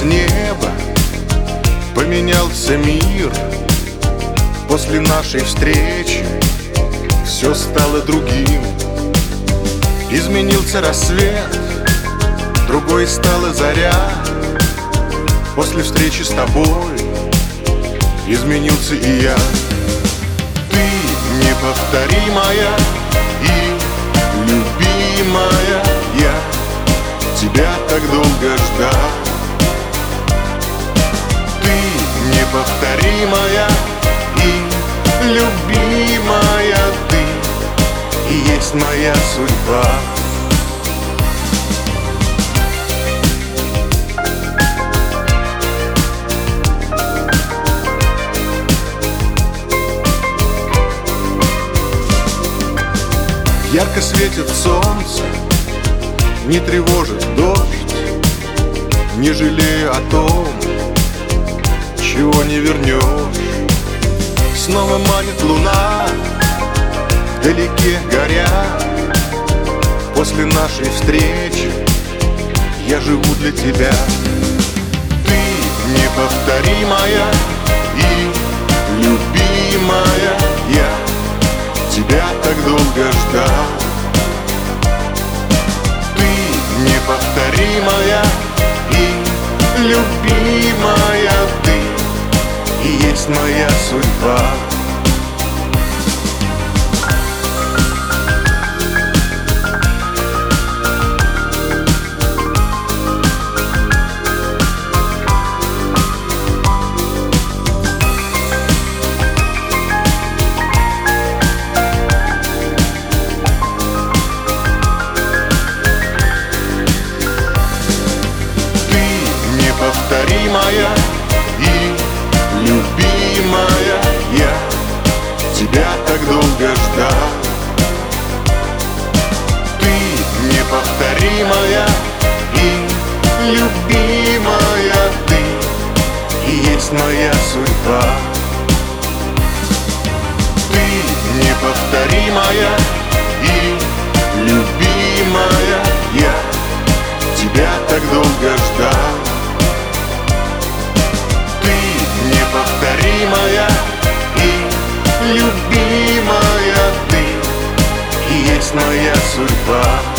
с неба, поменялся мир. После нашей встречи все стало другим. Изменился рассвет, другой стала заря. После встречи с тобой изменился и я. Ты неповторимая и любимая, я тебя так долго ждал. Ты неповторимая и любимая, ты и есть моя судьба. Ярко светит солнце, не тревожит дождь, не жалея о том, чего не вернешь. Снова манит луна, вдалеке горя. После нашей встречи я живу для тебя. Ты неповторимая и любимая, я тебя так долго ждал. Ты неповторимая и любимая, ты и есть моя судьба. Неповторимая и любимая, я тебя так долго ждал. Ты неповторимая и любимая, ты и есть моя судьба. Ты неповторимая и любимая, я тебя так долго ждал. Неповторимая и любимая, ты и есть моя судьба.